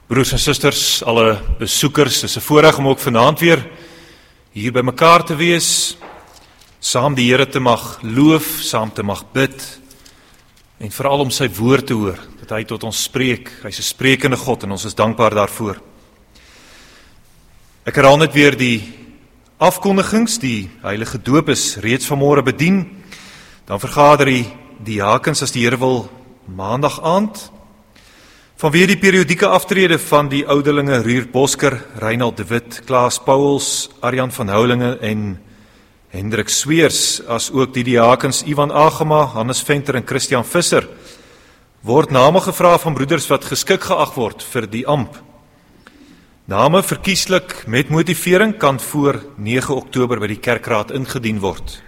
Broers en susters, alle besoekers, dis 'n voorreg om ook vanaand weer hier by mekaar te wees, saam die Here te mag loof, saam te mag bid, en veral om sy woord te hoor, dat hy tot ons spreek. Hy's 'n sprekende God en ons is dankbaar daarvoor. Ek herhaal net weer die afkondigings, die heilige doop is reeds vanmôre bedien, dan vergader die diakens as die Here wil maandag aand. Vanweer die periodieke aftrede van die ouderlinge Ruur Bosker, Reinald de Wit, Klaas Pauwels, Arjan van Houwelingen en Hendrik Sweers, as ook die diakens Ivan Agema, Hannes Venter en Christian Visser, word name gevra van broeders wat geskik geag word vir die amp. Name verkieslik met motivering kan voor 9 Oktober by die kerkraad ingedien word.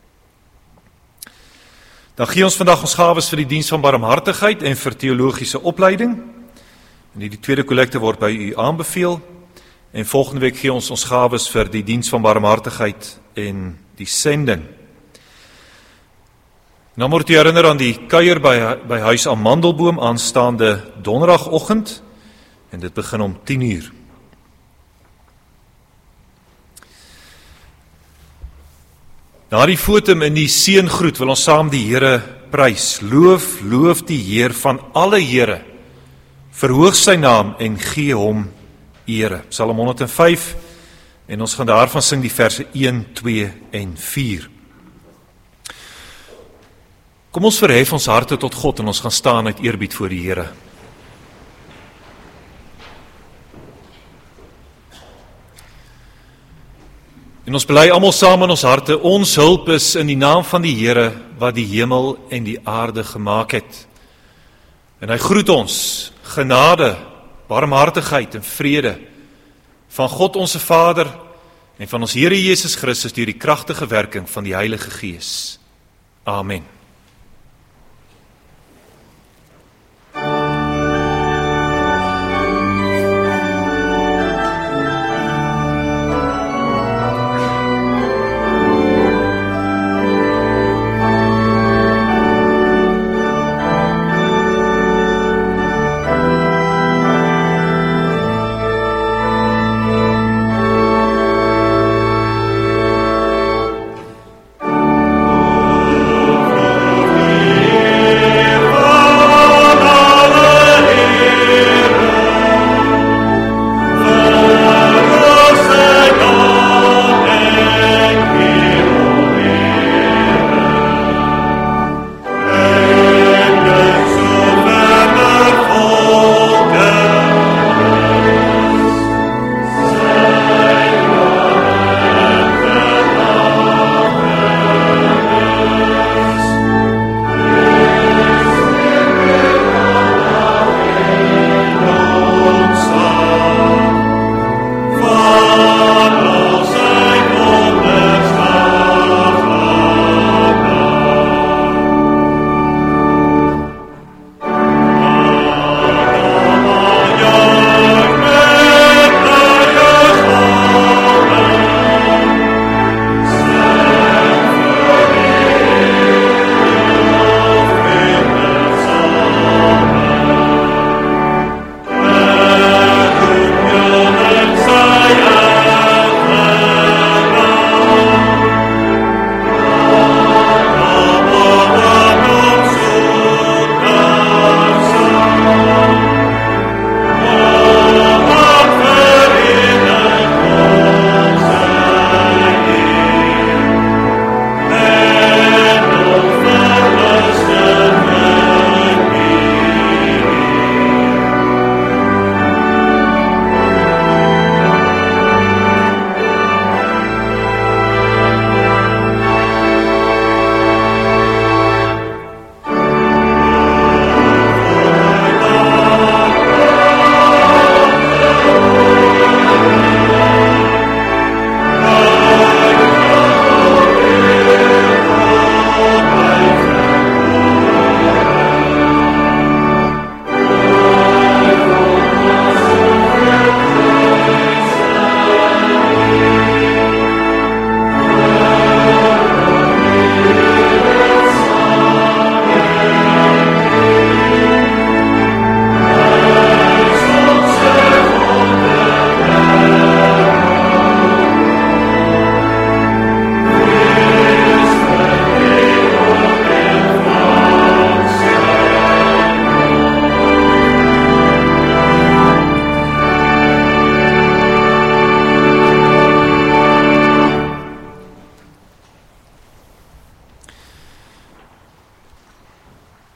Dan gee ons vandag ons gawes vir die diens van barmhartigheid en vir teologiese opleiding. En die tweede kollekte word by u aanbeveel. En volgende week gee ons gawes vir die diens van barmhartigheid en die sending. Nou moet u herinner aan die kuier by Huis Amandelboom aanstaande donderdagoggend. En dit begin om 10:00. Na die fotum in die seëngroet wil ons saam die Here prys. Loof die Heer van alle Here. Verhoog sy naam en gee hom ere. Psalm 105 en ons gaan daarvan sing die verse 1, 2 en 4. Kom ons verhef ons harte tot God en ons gaan staan uit eerbied voor die Here. En ons bely almal saam in ons harte, ons hulp is in die naam van die Here wat die hemel en die aarde gemaak het. En hy groet ons, genade, barmhartigheid en vrede van God onse Vader en van ons Here Jesus Christus deur die kragtige werking van die Heilige Gees. Amen.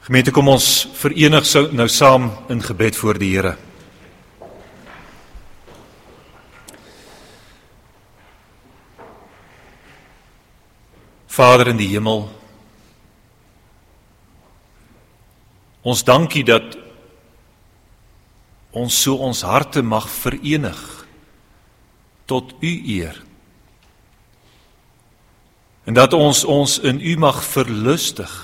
Gemeente, kom ons verenig nou saam in gebed voor die Here. Vader in die hemel, ons dankie dat ons so ons harte mag verenig tot U eer. En dat ons in U mag verlustig.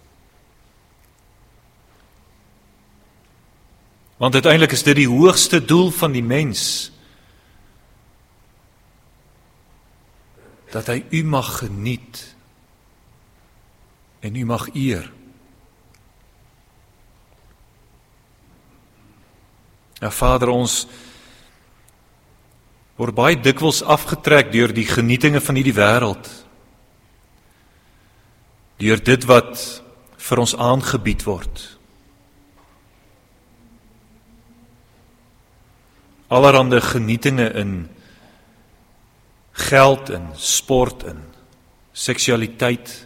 Want uiteindelik is dit die hoogste doel van die mens, dat hy U mag geniet en U mag eer. Ja, Vader, ons word baie dikwels afgetrek deur die genietinge van hierdie wêreld, deur dit wat vir ons aangebied word. Allerhande genietinge in geld, in sport, in seksualiteit.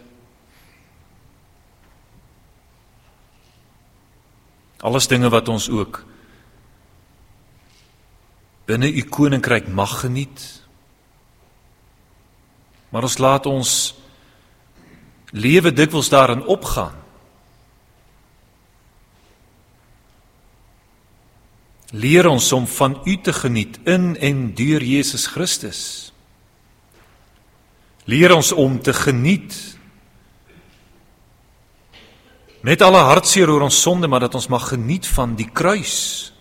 Alles dinge wat ons ook binne U koninkryk mag geniet. Maar ons laat ons lewe dikwels daarin opgaan. Leer ons om van U te geniet in en deur Jesus Christus. Leer ons om te geniet met alle hartseer oor ons sonde, maar dat ons mag geniet van die kruis.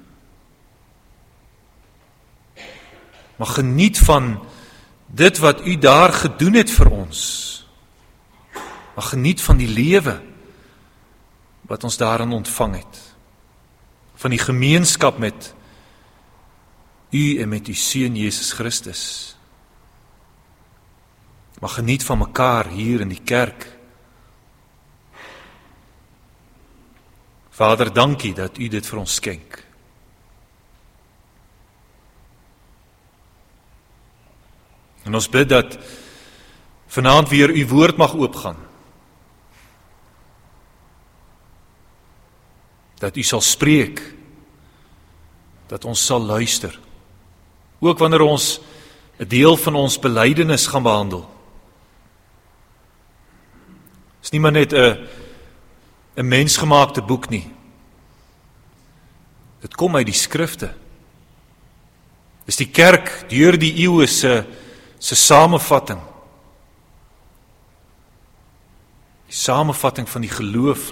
Mag geniet van dit wat U daar gedoen het vir ons. Mag geniet van die lewe wat ons daarin ontvang het. Van die gemeenskap met U en met U Seun Jesus Christus. Mag geniet van mekaar hier in die kerk. Vader, dankie dat U dit vir ons skenk. En ons bid dat vanaand weer U woord mag oopgaan. Dat U sal spreek, dat ons sal luister. Ook wanneer ons 'n deel van ons belydenis gaan behandel. Het is nie maar net 'n mensgemaakte boek nie. Dit kom uit die skrifte. Dis die kerk deur die eeue se samevatting. Die samevatting van die geloof,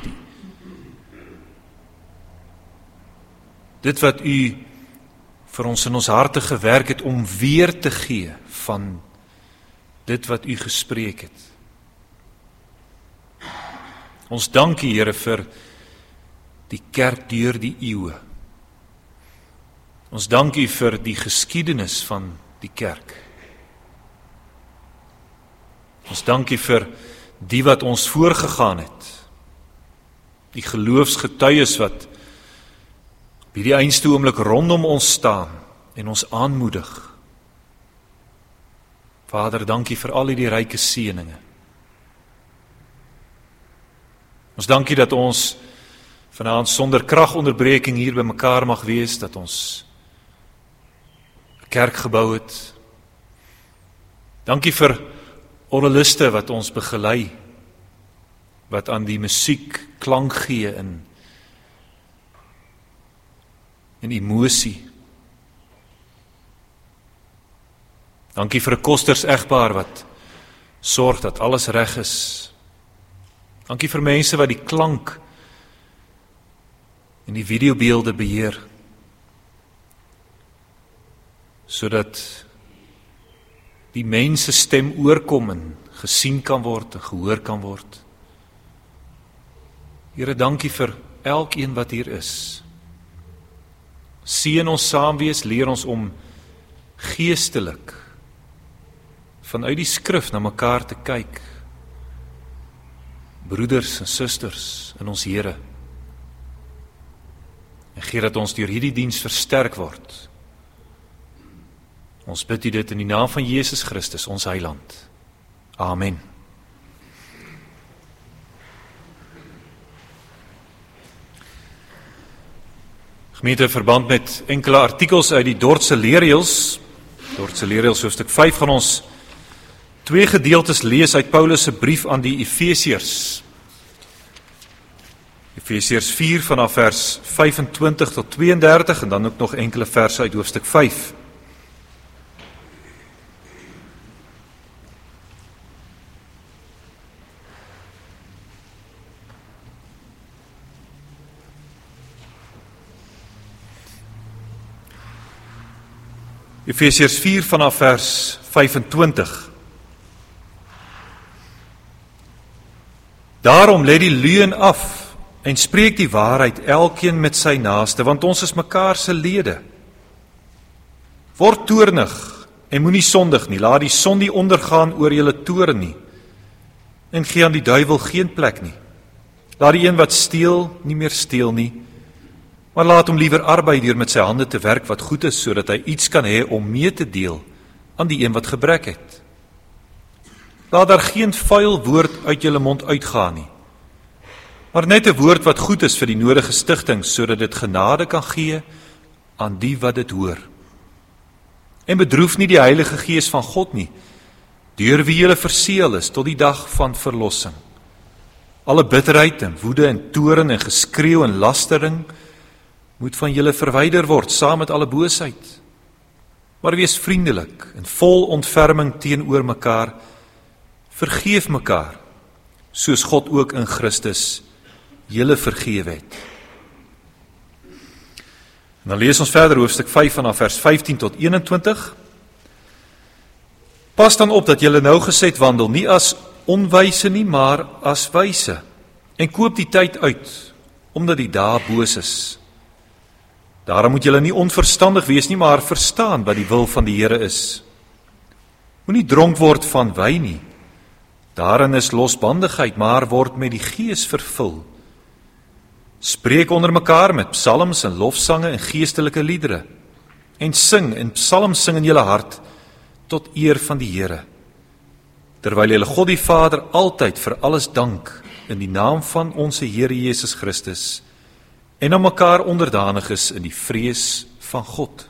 dit wat U vir ons in ons harte gewerk het om weer te gee van dit wat U gespreek het. Ons dank U, Here, vir die kerk deur die eeue. Ons dank U vir die geskiedenis van die kerk. Ons dank U vir die wat ons voorgegaan het. Die geloofsgetuies wat op hierdie einste oomblik rondom ons staan en ons aanmoedig. Vader, dankie vir al die ryke seëninge. Ons dankie dat ons vanaand sonder kragonderbreking hier by mekaar mag wees, dat ons 'n kerk gebou het. Dankie vir orgeliste wat ons begelei, wat aan die musiek klank gee in emosie. Dankie vir 'n kosters egpaar wat sorg dat alles reg is. Dankie vir mense wat die klank en die videobeelde beheer, sodat die mense stem oorkom en gesien kan word en gehoor kan word. Here, dankie vir elkeen wat hier is. Seën ons saam wees, leer ons om geestelik vanuit die skrif na mekaar te kyk. Broeders en susters in ons Here. En gee dat ons deur hierdie diens versterk word. Ons bid U dit in die naam van Jesus Christus, ons Heiland. Amen. Gemeente, verband met enkele artikels uit die Dordtse leerreëls. Dordtse leerreëls hoofstuk 5 gaan ons 2 gedeeltes lees uit Paulus se brief aan die Efesiërs. Efesiërs 4 vanaf vers 25 tot 32 en dan ook nog enkele verse uit hoofstuk 5. Efesiërs 4 vanaf vers 25. Daarom let die leuen af en spreek die waarheid elkeen met sy naaste, want ons is mekaar se lede. Word toornig en moenie sondig nie, laat die son nie ondergaan oor julle toorn nie, en gee aan die duiwel geen plek nie. Laat die een wat steel nie meer steel nie, maar laat hom liewer arbei deur met sy hande te werk wat goed is, sodat hy iets kan hê om mee te deel aan die een wat gebrek het. Laat daar geen vuil woord uit julle mond uitgaan nie, maar net 'n woord wat goed is vir die nodige stigting, sodat dit genade kan gee aan die wat dit hoor. En bedroef nie die Heilige Gees van God nie, deur wie julle verseël is tot die dag van verlossing. Alle bitterheid en woede en toorn en geskreeu en lastering moet van julle verwyder word, saam met alle boosheid. Maar wees vriendelik en vol ontferming teenoor mekaar, vergeef mekaar, soos God ook in Christus julle vergewe het. En dan lees ons verder hoofstuk 5 vanaf vers 15 tot 21. Pas dan op dat julle nougeset wandel, nie as onwyse nie, maar as wyse, en koop die tyd uit, omdat die dae boos is. Daarom moet julle nie onverstandig wees nie, maar verstaan wat die wil van die Here is. Moenie dronk word van wyn nie, daarin is losbandigheid, maar word met die Gees vervul. Spreek onder mekaar met psalms en lofsange en geestelike liedere, en sing en psalms sing in julle hart, tot eer van die Here. Terwyl julle God die Vader altyd vir alles dank, in die naam van ons Here Jesus Christus, en aan mekaar onderdanig is in die vrees van God.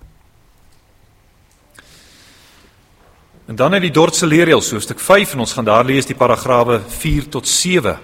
En dan uit die Dordtse leerreëls, hoofstuk 5, en ons gaan daar lees die paragrawe 4 tot 7.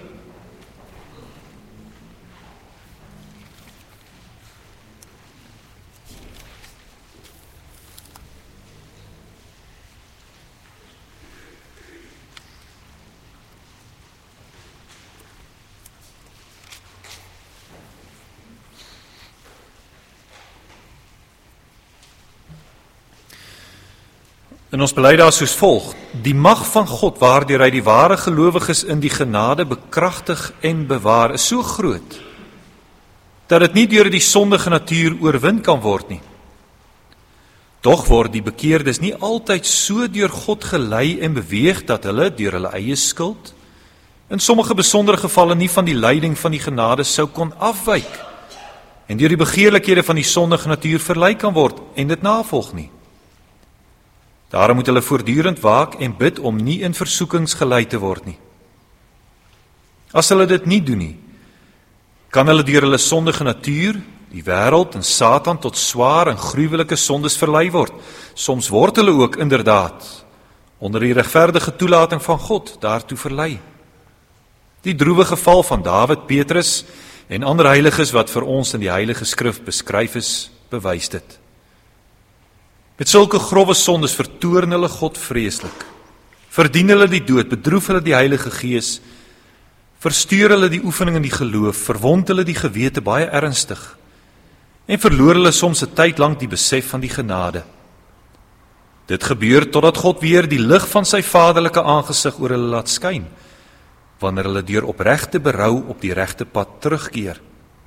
En ons bely daar soos volg: die mag van God, waardeur hy die ware gelowiges in die genade bekragtig en bewaar, is so groot, dat dit nie deur die sondige natuur oorwin kan word nie. Tog word die bekeerdes nie altyd so deur God gelei en beweeg, dat hulle deur hulle eie skuld, in sommige besondere gevalle nie van die leiding van die genade sou kon afwyk, en deur die begeerlikhede van die sondige natuur verlei kan word, en dit navolg nie. Daarom moet hulle voortdurend waak en bid om nie in versoekings gelei te word nie. As hulle dit nie doen nie, kan hulle deur hulle sondige natuur, die wêreld en Satan tot swaar en gruwelike sondes verlei word. Soms word hulle ook inderdaad onder die regverdige toelating van God daartoe verlei. Die droewige geval van Dawid, Petrus en ander heiliges wat vir ons in die Heilige Skrif beskryf is, bewys dit. Met sulke grove sondes vertoorn hulle God vreeslik, verdien hulle die dood, bedroef hulle die Heilige Gees, verstuur hulle die oefening in die geloof, verwond hulle die gewete baie ernstig, en verloor hulle soms 'n tyd lank die besef van die genade. Dit gebeur totdat God weer die lig van sy vaderlike aangesig oor hulle laat skyn, wanneer hulle deur opregte berou op die regte pad terugkeer.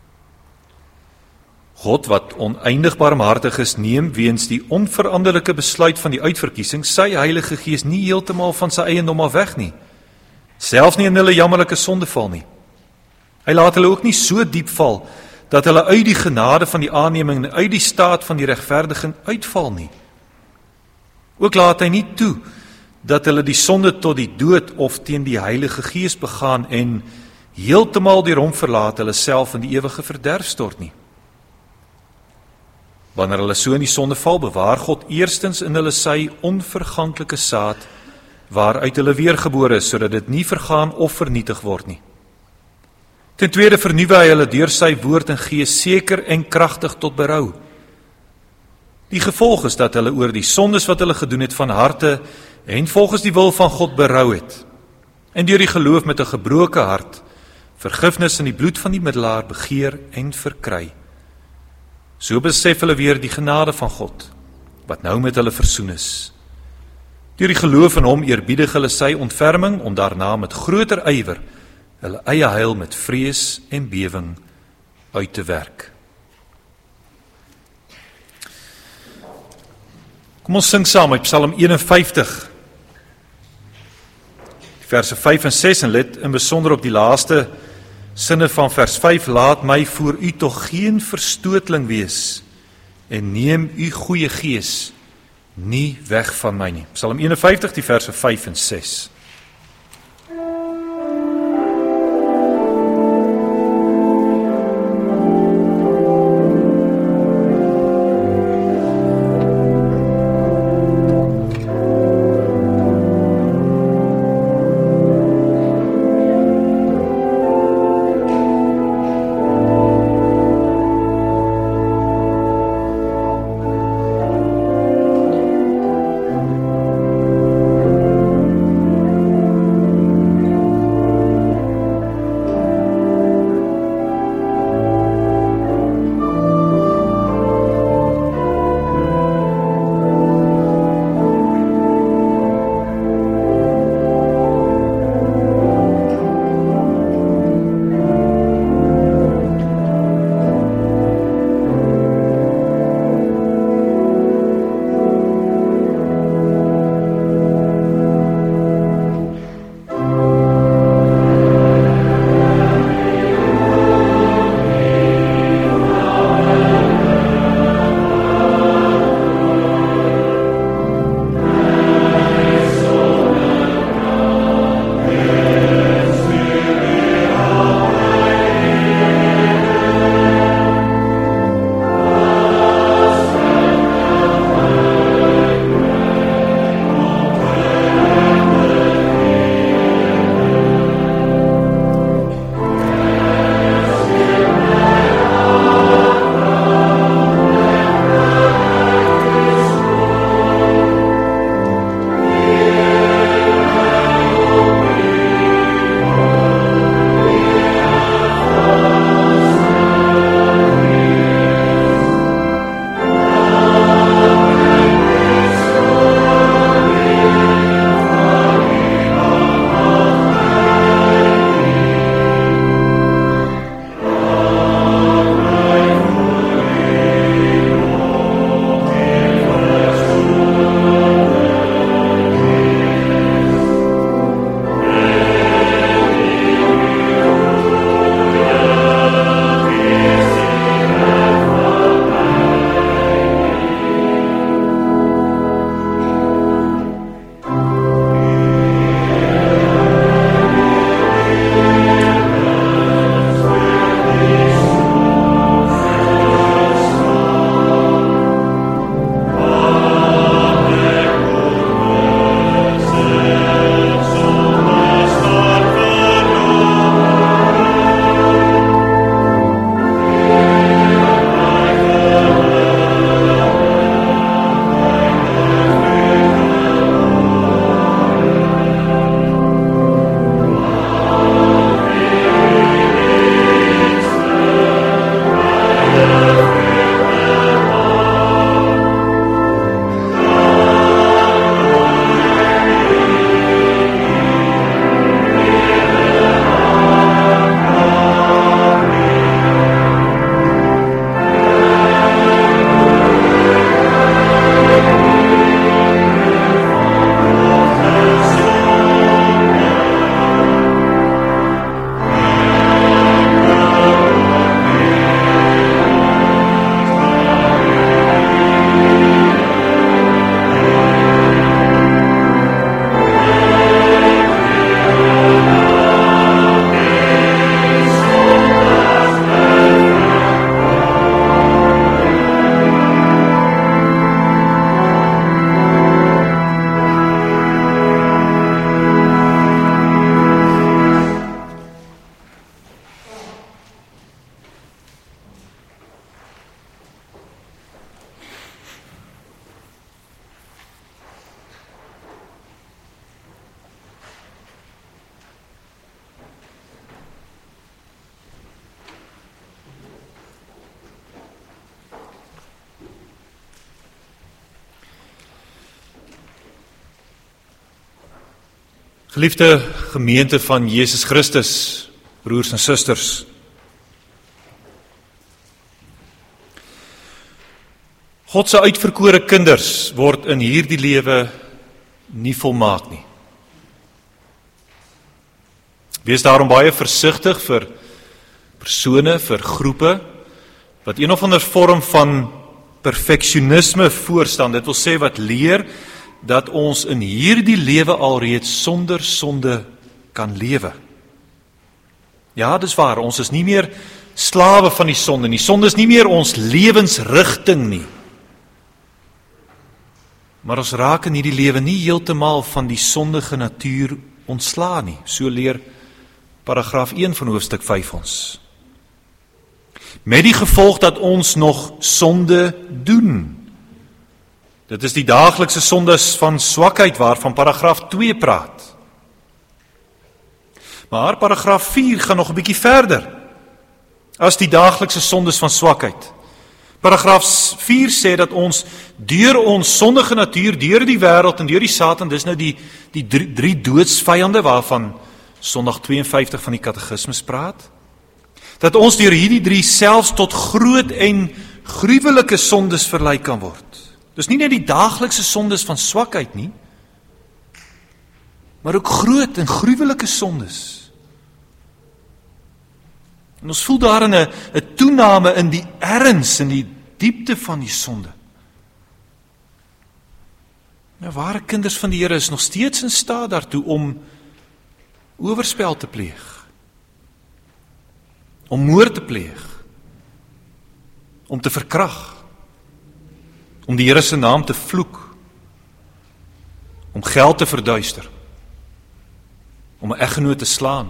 God, wat oneindig barmhartig is, neem weens die onveranderlike besluit van die uitverkiesing sy Heilige Gees nie heeltemal van sy eiendom af weg nie, selfs nie in hulle jammerlike sondeval nie. Hy laat hulle ook nie so diep val, dat hulle uit die genade van die aanneming en uit die staat van die regverdiging uitval nie. Ook laat hy nie toe, dat hulle die sonde tot die dood of teen die Heilige Gees begaan en heeltemal deur hom verlaat hulle self in die ewige verderf stort nie. Wanneer hulle so in die sonde val, bewaar God eerstens in hulle sy onverganklike saad, waaruit hulle weergebore is, sodat dit nie vergaan of vernietig word nie. Ten tweede vernuwe hy hulle deur sy woord en gees seker en kragtig tot berou. Die gevolg is dat hulle oor die sondes wat hulle gedoen het van harte en volgens die wil van God berou het, en deur die geloof met 'n gebroke hart vergifnis in die bloed van die middelaar begeer en verkry. So besef hulle weer die genade van God, wat nou met hulle versoen is. Deur die geloof in hom eerbiedig hulle sy ontferming, om daarna met groter ywer hulle eie heil met vrees en bewing uit te werk. Kom ons sing saam uit Psalm 51, verse 5 en 6, en let in besonder op die laaste sinne van vers 5, laat my voor u tog geen verstootling wees, en neem u goeie gees nie weg van my nie. Psalm 51, die verse 5 en 6. Geliefde gemeente van Jesus Christus, broers en susters. God se uitverkore kinders word in hierdie lewe nie volmaak nie. Wees daarom baie versigtig vir persone, vir groepe, wat een of ander vorm van perfeksionisme voorstaan. Dit wil sê wat leer dat ons in hierdie lewe alreeds sonder sonde kan lewe. Ja, dis waar, ons is nie meer slawe van die sonde nie. Sonde is nie meer ons lewensrigting nie. Maar ons raak in hierdie lewe nie heeltemal van die sondige natuur ontslaan nie. So leer paragraaf 1 van hoofstuk 5 ons. Met die gevolg dat ons nog sonde doen. Dit is die daaglikse sondes van swakheid waarvan paragraaf 2 praat. Maar paragraaf 4 gaan nog 'n bietjie verder as die daaglikse sondes van swakheid. Paragraaf 4 sê dat ons deur ons sondige natuur, deur die wêreld en deur die Satan, dis nou die drie doodsvyande waarvan Sondag 52 van die Katekismes praat, dat ons deur hierdie drie selfs tot groot en gruwelike sondes verlei kan word. Dis nie net die daaglikse sondes van swakheid nie, maar ook groot en gruwelike sondes. En ons voel daarin 'n toename in die erns en die diepte van die sonde. Nou, ware kinders van die Here is nog steeds in staat daartoe om oorspel te pleeg, om moord te pleeg, om te verkrag, om die Here se naam te vloek, om geld te verduister, om 'n eggenoot te slaan.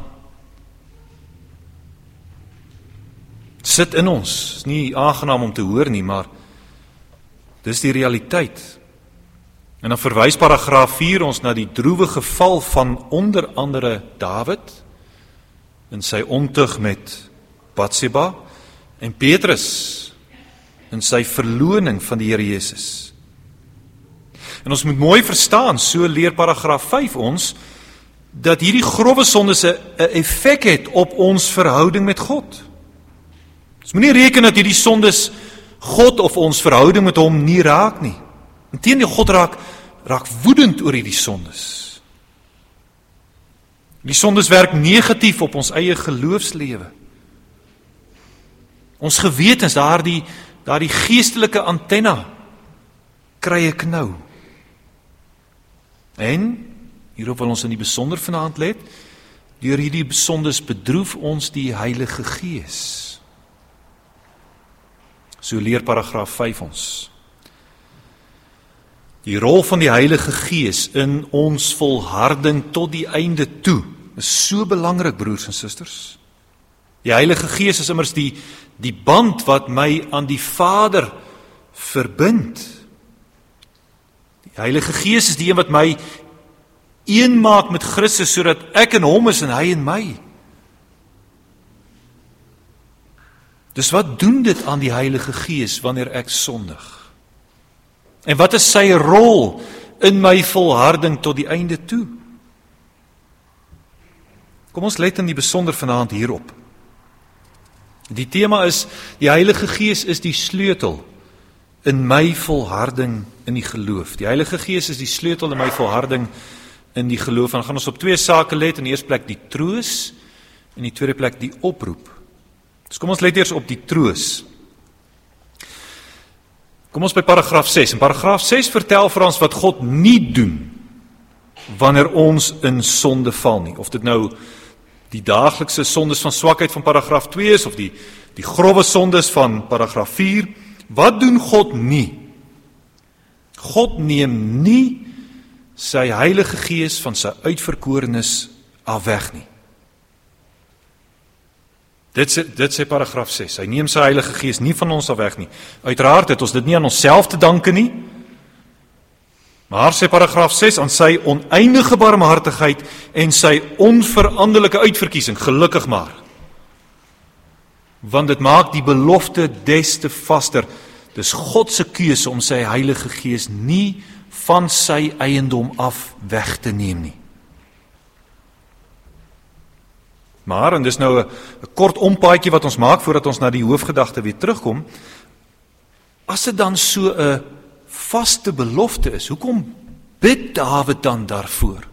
Sit in ons, is nie aangenaam om te hoor nie, maar dis die realiteit. En dan verwys paragraaf 4 ons na die droewige val van onder andere Dawid in sy ontug met Batseba en Petrus in sy verloning van die Here Jesus. En ons moet mooi verstaan, so leer paragraaf 5 ons, dat hierdie grove sondes 'n effek het op ons verhouding met God. Ons moet nie reken dat hierdie sondes God of ons verhouding met hom nie raak nie. Inteendeel, God raak woedend oor hierdie sondes. Die sondes werk negatief op ons eie geloofslewe. Ons gewetens, daardie geestelike antenna kry 'n knou. En hierop wil ons in die besonder vanaand let, deur hierdie sondes bedroef ons die Heilige Gees. So leer paragraaf 5 ons. Die rol van die Heilige Gees in ons volharding tot die einde toe is so belangrik, broers en susters. Die Heilige Gees is immers die band wat my aan die Vader verbind. Die Heilige Gees is die een wat my een maak met Christus, sodat ek in hom is en hy in my. Dus wat doen dit aan die Heilige Gees wanneer ek sondig? En wat is sy rol in my volharding tot die einde toe? Kom ons let in die besonder vanaand hierop. Die tema is, die Heilige Gees is die sleutel in my volharding in die geloof. Die Heilige Gees is die sleutel in my volharding in die geloof. En dan gaan ons op twee sake let. In die eerste plek die troos, en in die tweede plek die oproep. Dus kom ons let eers op die troos. Kom ons by paragraaf 6. En paragraaf 6 vertel vir ons wat God nie doen wanneer ons in sonde val nie. Of dit nou die daaglikse sondes van swakheid van paragraaf 2 is, of die grove sondes van paragraaf 4. Wat doen God nie? God neem nie sy Heilige Gees van sy uitverkorenes af weg nie. Dit sê paragraaf 6. Hy neem sy Heilige Gees nie van ons af weg nie. Uiteraard het ons dit nie aan onsself te danke nie. Maar sê paragraaf 6, aan sy oneindige barmhartigheid en sy onveranderlike uitverkiesing, gelukkig maar. Want dit maak die belofte des te vaster. Dis God se keuse om sy Heilige Gees nie van sy eiendom af weg te neem nie. Maar, en dis nou 'n kort ompaadjie wat ons maak voordat ons na die hoofgedagte weer terugkom, as dit dan so 'n vaste belofte is, hoekom bid Dawid dan daarvoor?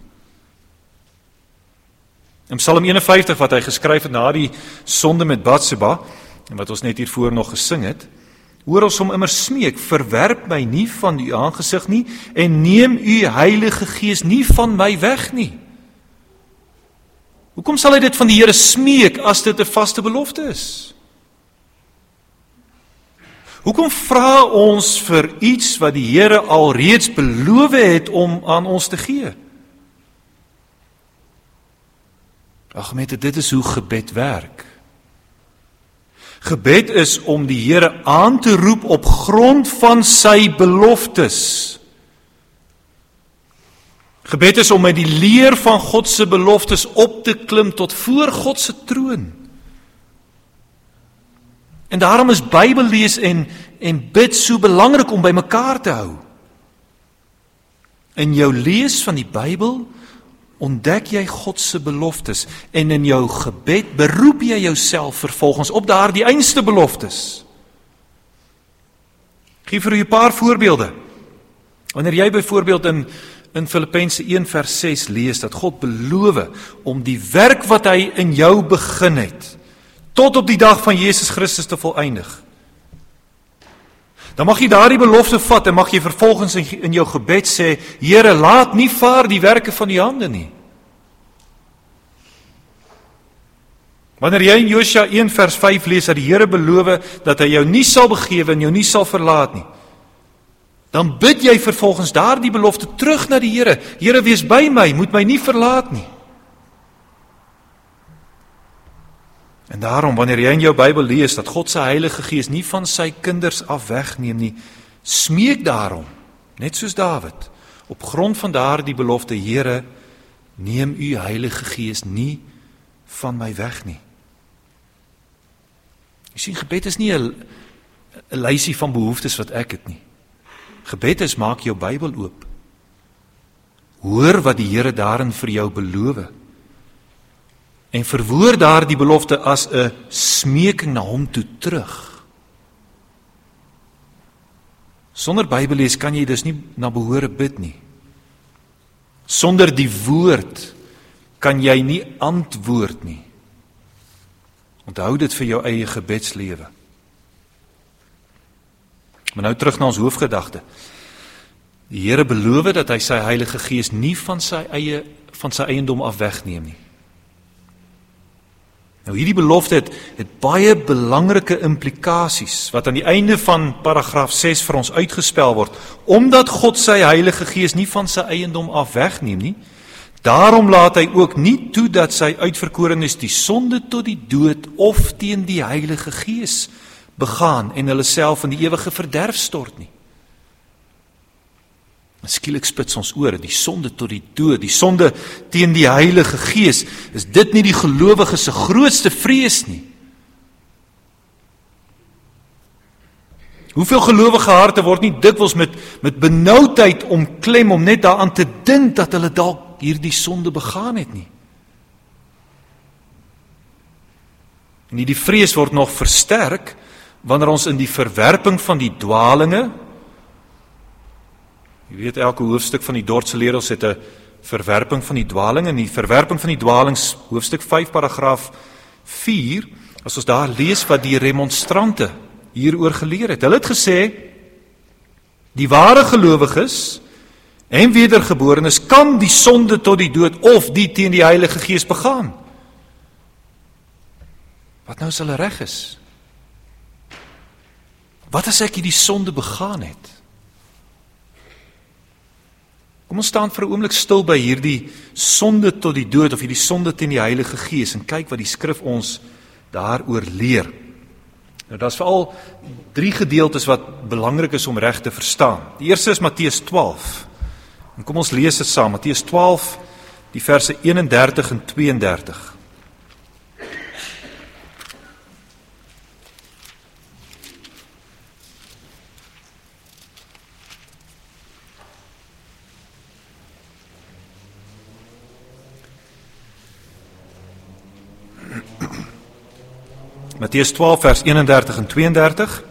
In Psalm 51 wat hy geskryf het na die sonde met Batseba, en wat ons net hiervoor nog gesing het, hoor ons hom immer smeek, verwerp my nie van u aangesig nie, en neem u Heilige Gees nie van my weg nie. Hoekom sal hy dit van die Here smeek as dit 'n vaste belofte is? Hoekom vra ons vir iets wat die Here alreeds beloof het om aan ons te gee? Ag gemeente, dit is hoe gebed werk. Gebed is om die Here aan te roep op grond van sy beloftes. Gebed is om met die leer van God se beloftes op te klim tot voor God se troon. En daarom is Bybellees en bid so belangrik om by mekaar te hou. In jou lees van die Bybel ontdek jy God se beloftes en in jou gebed beroep jy jouself vervolgens op daardie einste beloftes. Ek gee vir u 'n paar voorbeelde. Wanneer jy byvoorbeeld in Filippense 1 vers 6 lees dat God beloof om die werk wat hy in jou begin het, tot op die dag van Jesus Christus te volëindig, dan mag jy daardie belofte vat en mag jy vervolgens in jou gebed sê, Here, laat nie vaar die werke van die hande nie. Wanneer jy in Josua 1 vers 5 lees dat die Here beloof dat hy jou nie sal begewe en jou nie sal verlaat nie, dan bid jy vervolgens daardie belofte terug na die Here. Here, wees by my, moet my nie verlaat nie. En daarom, wanneer jy in jou Bybel lees dat God se Heilige Gees nie van sy kinders af wegneem nie, smeek daarom, net soos Dawid, op grond van daardie belofte, Here, neem u Heilige Gees nie van my weg nie. Jy sien, gebed is nie 'n lysie van behoeftes wat ek het nie. Gebed is, maak jou Bybel oop. Hoor wat die Here daarin vir jou beloof. En verwoord daardie belofte as 'n smeeking na hom toe terug. Sonder Bybellees kan jy dus nie na behore bid nie. Sonder die woord kan jy nie antwoord nie. Onthou dit vir jou eie gebedslewe. Maar nou terug na ons hoofgedagte. Die Here beloof dat hy sy Heilige Gees nie van sy eiendom af wegneem nie. Nou hierdie belofte het baie belangrike implikasies wat aan die einde van paragraaf 6 vir ons uitgespel word. Omdat God sy Heilige Gees nie van sy eiendom af wegneem nie, daarom laat hy ook nie toe dat sy uitverkorenes die sonde tot die dood of teen die Heilige Gees begaan en hulle self in die ewige verderf stort nie. Skielik spits ons ore, die sonde tot die dood, die sonde teen die Heilige Gees, is dit nie die gelowige se grootste vrees nie? Hoeveel gelowige harte word nie dikwels met benoudheid omklem om net daaraan te dink dat hulle dalk hierdie sonde begaan het nie? En die vrees word nog versterk wanneer ons in die verwerping van die dwalinge, jy weet, elke hoofstuk van die Dordtse Leraars het 'n verwerping van die dwaling, en die verwerping van die dwalings, hoofstuk 5, paragraaf 4, as ons daar lees wat die remonstrante hieroor geleer het. Hulle het gesê, die ware gelowiges en wedergeborenes kan die sonde tot die dood of die teen die Heilige Gees begaan. Wat nou as hulle reg is? Wat as ek hierdie sonde begaan het? Kom ons staan vir 'n oomblik stil by hierdie sonde tot die dood of hierdie sonde teen die Heilige Gees en kyk wat die skrif ons daaroor leer. Nou daar's veral 3 gedeeltes wat belangrik is om reg te verstaan. Die eerste is Matteus 12. En kom ons lees dit saam. Matteus 12, die verse 31 en 32. Matteus 12 vers 31 en 32.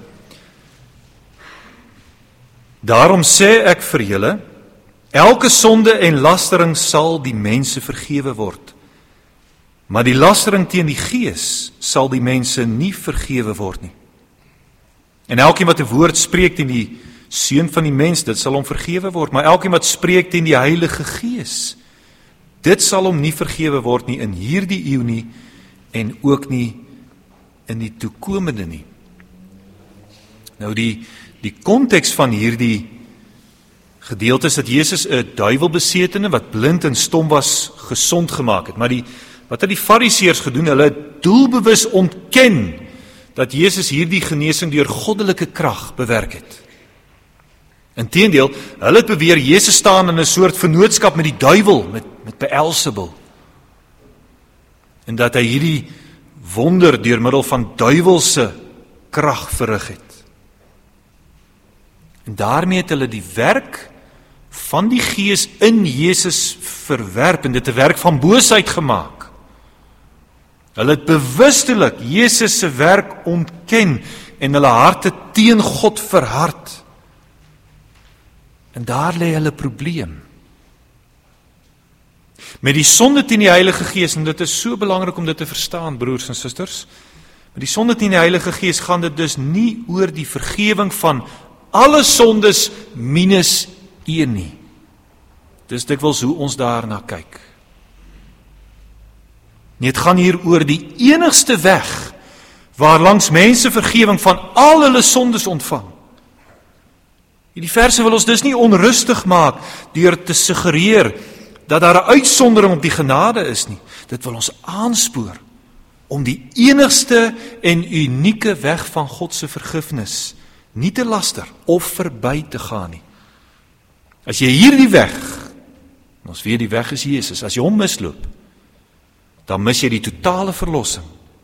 Daarom sê ek vir julle, elke sonde en lastering sal die mense vergewe word. Maar die lastering teen die Gees sal die mense nie vergewe word nie. En elkeen wat 'n woord spreek teen die Seun van die mens, dit sal hom vergewe word. Maar elkeen wat spreek teen die Heilige Gees, dit sal hom nie vergewe word nie in hierdie eeu nie en ook nie in die toekomende nie. Nou die konteks van hierdie gedeelte is dat Jesus 'n duiwelbesetene wat blind en stom was, gesond gemaak het. Maar wat het die Fariseërs gedoen? Hulle het doelbewus ontken dat Jesus hierdie genesing deur goddelike krag bewerk het. Inteendeel, hulle het beweer Jesus staan in 'n soort vennootskap met die duiwel, met Beelzebul. En dat hy hierdie wonder deur middel van duiwelse krag verrig het. En daarmee het hulle die werk van die Gees in Jesus verwerp en dit 'n werk van boosheid gemaak. Hulle het bewustelik Jesus se werk ontken en hulle harte teen God verhard. En daar lê hulle probleem. Met die sonde teen die Heilige Gees, en dit is so belangrik om dit te verstaan, broers en susters, met die sonde teen die Heilige Gees gaan dit dus nie oor die vergewing van alle sondes minus een nie. Dis dikwels hoe ons daarna kyk. Nee, dit gaan hier oor die enigste weg waarlangs mense vergewing van al hulle sondes ontvang. Hierdie verse wil ons dus nie onrustig maak deur te suggereer dat daar 'n uitsondering op die genade is nie. Dit wil ons aanspoor om die enigste en unieke weg van God se vergifnis nie te laster of verby te gaan nie. As jy hierdie weg, ons weet die weg is Jesus, as jy hom misloop, dan mis jy die totale verlossing.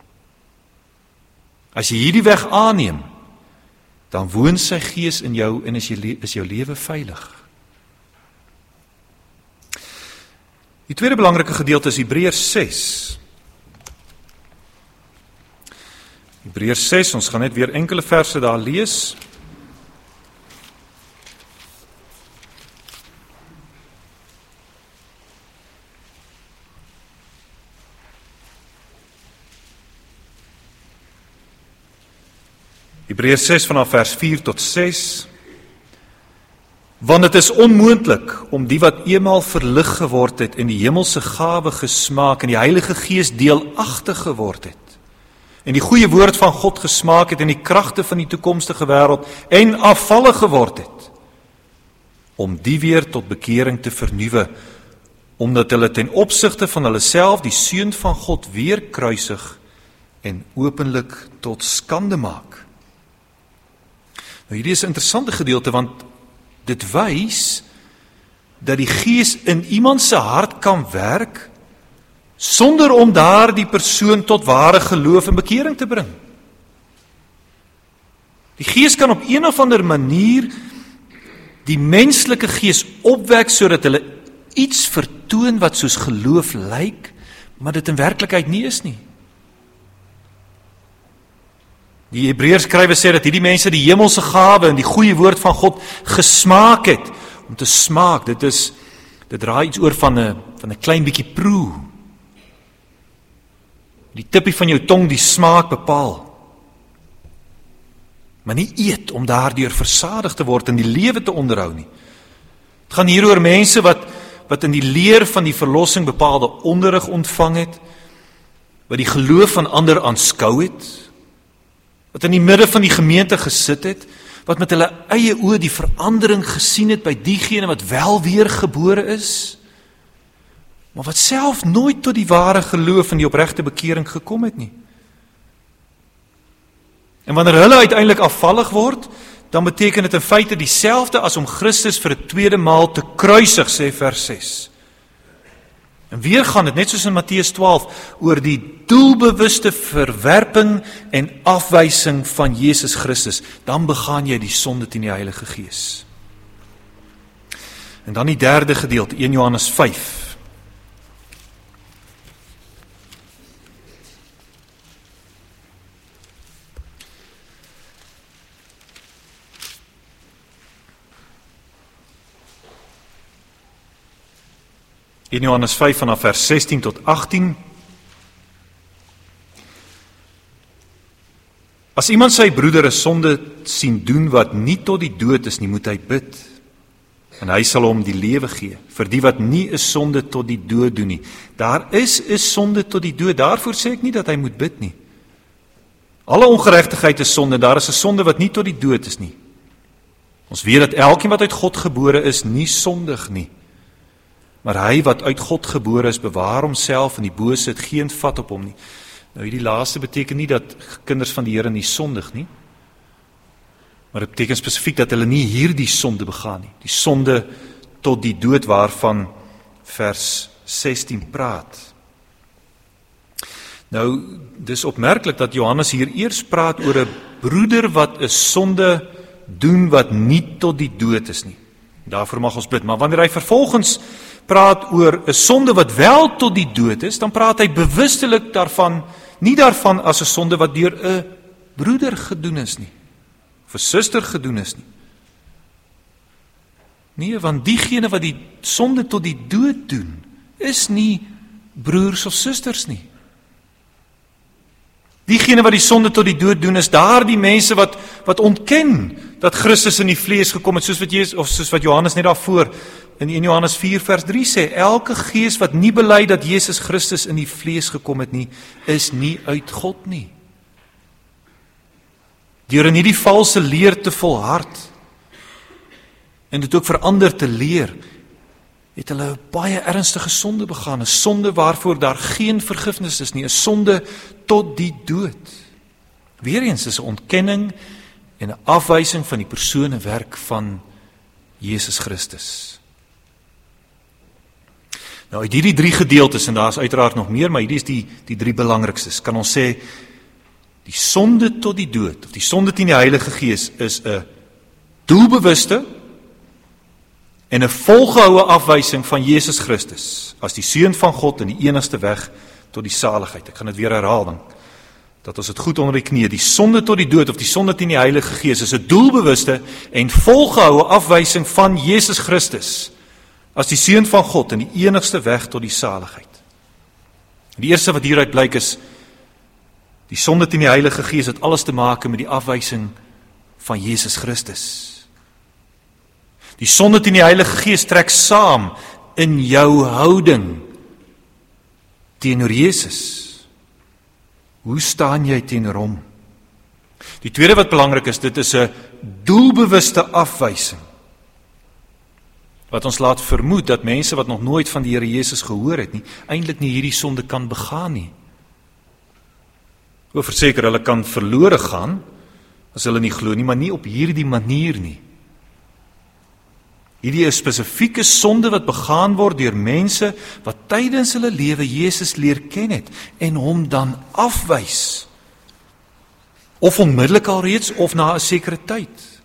As jy hierdie weg aanneem, dan woon sy Gees in jou en is jou lewe veilig. Die tweede belangrike gedeelte is Hebreërs 6. Hebreërs 6, ons gaan net weer enkele verse daar lees. Hebreërs 6 vanaf vers 4 tot 6. Want dit is onmoontlik om die wat eenmaal verlig geword het en die hemelse gawe gesmaak en die Heilige Gees deelagtig geword het en die goeie woord van God gesmaak het en die kragte van die toekomstige wêreld en afvallig geword het, om die weer tot bekering te vernuwe, omdat hulle ten opsigte van hulle self die Seun van God weer kruisig en openlik tot skande maak. Nou hierdie is 'n interessante gedeelte, want dit wys dat die Gees in iemand se hart kan werk sonder om daardie persoon tot ware geloof en bekering te bring. Die Gees kan op een of ander manier die menslike gees opwek sodat hulle iets vertoon wat soos geloof lyk, maar dit in werklikheid nie is nie. Die Hebreërs skrywer sê dat hierdie mense die hemelse gawe en die goeie woord van God gesmaak het. Om te smaak, dit draai iets oor van 'n klein bietjie proe. Die tippie van jou tong die smaak bepaal. Maar nie eet om daardeur versadig te word en die lewe te onderhou nie. Het gaan hier oor mense wat in die leer van die verlossing bepaalde onderrig ontvang het, wat die geloof van ander aanskou het, wat in die midde van die gemeente gesit het, wat met hulle eie oë die verandering gesien het by diegene wat wel weer gebore is, maar wat self nooit tot die ware geloof en die opregte bekering gekom het nie. En wanneer hulle uiteindelik afvallig word, dan beteken dit in feite dieselfde as om Christus vir 'n tweede maal te kruisig, sê vers 6. En weer gaan dit, net soos in Matteus 12, oor die doelbewuste verwerping en afwysing van Jesus Christus. Dan begaan jy die sonde teen die Heilige Gees. En dan die derde gedeelte, 1 Johannes 5. 1 Johannes 5 vanaf vers 16 tot 18. As iemand sy broeder 'n sonde sien doen wat nie tot die dood is nie, moet hy bid. En hy sal hom die lewe gee, vir die wat nie 'n sonde tot die dood doen nie. Daar is 'n sonde tot die dood, daarvoor sê ek nie dat hy moet bid nie. Alle ongeregtigheid is sonde, daar is 'n sonde wat nie tot die dood is nie. Ons weet dat elkeen wat uit God gebore is, nie sondig nie. Maar hy wat uit God gebore is, bewaar homself en die bose het geen vat op hom nie. Nou hierdie laaste beteken nie dat kinders van die Here nie sondig nie. Maar dit beteken spesifiek dat hulle nie hierdie sonde begaan nie. Die sonde tot die dood waarvan vers 16 praat. Nou, dis opmerklik dat Johannes hier eers praat oor 'n broeder wat 'n sonde doen wat nie tot die dood is nie. Daarvoor mag ons bid. Maar wanneer hy vervolgens praat oor 'n sonde wat wel tot die dood is, dan praat hy bewustelik nie daarvan as 'n sonde wat deur 'n broeder gedoen is nie, of 'n suster gedoen is nie. Nee, want diegene wat die sonde tot die dood doen, is nie broers of susters nie. Diegene wat die sonde tot die dood doen, is daardie mense wat ontken dat Christus in die vlees gekom het, soos wat Johannes net daarvoor in 1 Johannes 4 vers 3 sê, elke gees wat nie bely dat Jesus Christus in die vlees gekom het nie, is nie uit God nie. Deur in hierdie valse leer te volhard, en dit ook verander te leer, het hulle 'n baie ernstige sonde begaan, 'n sonde waarvoor daar geen vergifnis is nie, 'n sonde tot die dood. Weereens is 'n ontkenning en 'n afwysing van die persoon en werk van Jesus Christus. Nou uit hierdie 3 gedeeltes, en daar is uiteraard nog meer, maar hierdie is die 3 belangrikstes, kan ons sê, die sonde tot die dood, of die sonde teen die Heilige Gees, is 'n doelbewuste en 'n volgehoue afwysing van Jesus Christus as die Seun van God en die enigste weg tot die saligheid. Ek gaan dit weer herhaal dan, dat ons dit goed onder die knie. Die sonde tot die dood of die sonde teen die Heilige Gees is 'n doelbewuste en volgehoue afwysing van Jesus Christus as die Seun van God en die enigste weg tot die saligheid. Die eerste wat hieruit blyk is, die sonde teen die Heilige Gees het alles te maak met die afwysing van Jesus Christus. Die sonde teen die Heilige Gees trek saam in jou houding teenoor Jesus. Hoe staan jy teenoor hom? Die tweede wat belangrik is, dit is 'n doelbewuste afwysing, wat ons laat vermoed dat mense wat nog nooit van die Here Jesus gehoor het nie, eintlik nie hierdie sonde kan begaan nie. Verseker, hulle kan verlore gaan as hulle nie glo nie, maar nie op hierdie manier nie. Hierdie is spesifieke sonde wat begaan word deur mense wat tydens hulle lewe Jesus leer ken het en hom dan afwys. Of onmiddellik al reeds of na 'n sekere tyd.